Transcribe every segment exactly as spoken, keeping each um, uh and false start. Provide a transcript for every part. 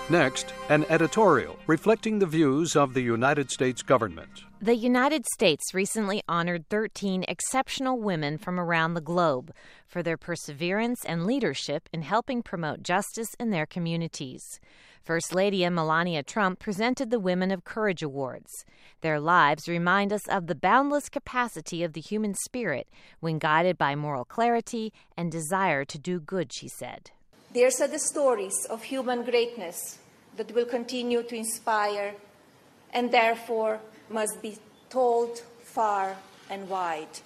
Next, an editorial reflecting the views of the United States government. The United States recently honored thirteen exceptional women from around the globe for their perseverance and leadership in helping promote justice in their communities. First Lady Melania Trump presented the Women of Courage Awards. Their lives remind us of the boundless capacity of the human spirit when guided by moral clarity and desire to do good, she said. These are the stories of human greatness that will continue to inspire and therefore must be told far and wide.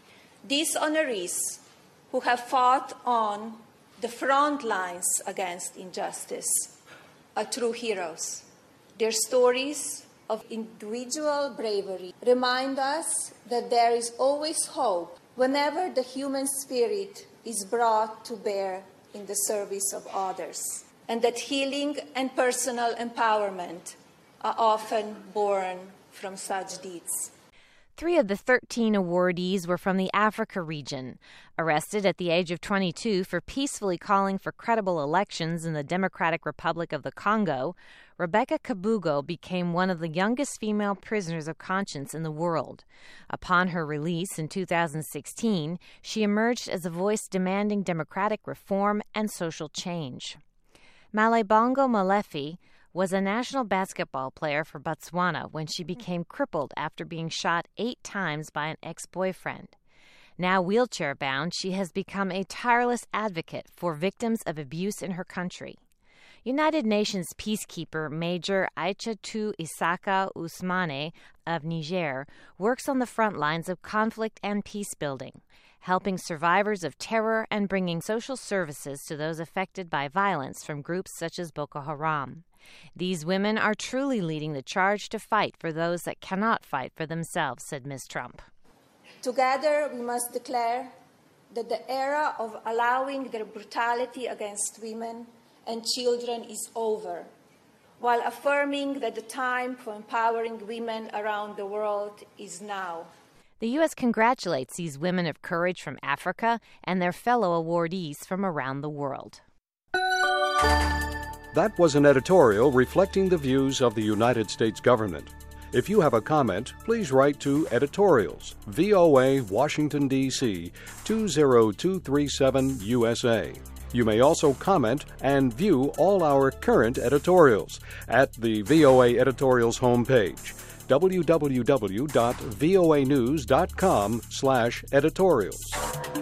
These honorees who have fought on the front lines against injustice are true heroes. Their stories of individual bravery remind us that there is always hope whenever the human spirit is brought to bear in the service of others, and that healing and personal empowerment are often born from such deeds. Three of the thirteen awardees were from the Africa region. Arrested at the age of twenty-two for peacefully calling for credible elections in the Democratic Republic of the Congo, Rebecca Kabugo became one of the youngest female prisoners of conscience in the world. Upon her release in two thousand sixteen, she emerged as a voice demanding democratic reform and social change. Malebongo Molefi was a national basketball player for Botswana when she became crippled after being shot eight times by an ex-boyfriend. Now wheelchair-bound, she has become a tireless advocate for victims of abuse in her country. United Nations peacekeeper Major Aïchatou Isaka Ousmane of Niger works on the front lines of conflict and peace building, helping survivors of terror and bringing social services to those affected by violence from groups such as Boko Haram. These women are truly leading the charge to fight for those that cannot fight for themselves, said Miz Trump. Together, we must declare that the era of allowing their brutality against women and children is over, while affirming that the time for empowering women around the world is now. The U S congratulates these women of courage from Africa and their fellow awardees from around the world. That was an editorial reflecting the views of the United States government. If you have a comment, please write to Editorials, V O A, Washington, D C two zero two three seven U S A. You may also comment and view all our current editorials at the V O A Editorials homepage, w w w dot voa news dot com slash editorials.